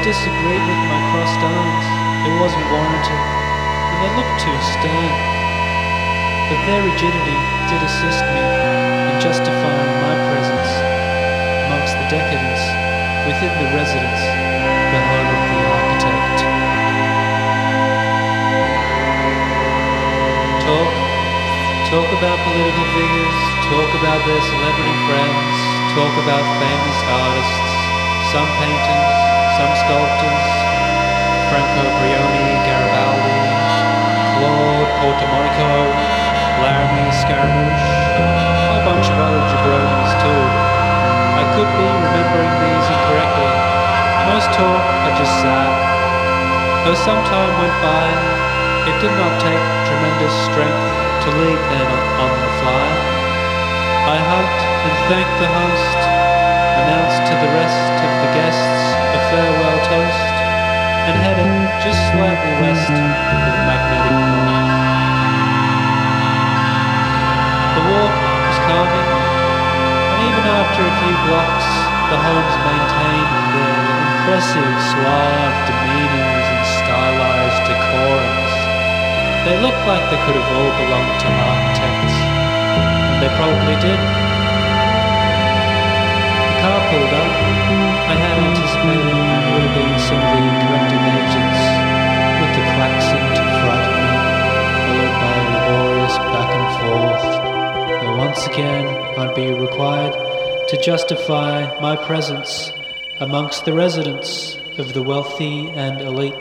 disagreed with my crossed arms. It wasn't warranted, and they looked too stern. But their rigidity did assist me in justifying my presence amongst the decadents within the residence behind the architect. Talk about political figures, talk about their celebrity friends, talk about famous artists, some painters, some sculptors, Franco Brioni, Garibaldi, Claude Portamonico, Laramie Scaramouche, a bunch of other jabronis too. I could be remembering these incorrectly. Most talk I just sat. Though some time went by, it did not take tremendous strength to lead then on the fly. I hugged and thanked the host, announced to the rest of the guests a farewell toast, and headed just slightly west of the magnetic north. The walk was calming, and even after a few blocks, the homes maintained their impressive suave demeanors and stylized decorums. They looked like they could have all belonged to architects, and they probably did. The car pulled up. I had anticipated it would have been some of the corrective agents with the klaxon to frighten me, followed by a laborious back and forth. But once again, I'd be required to justify my presence amongst the residents of the wealthy and elite.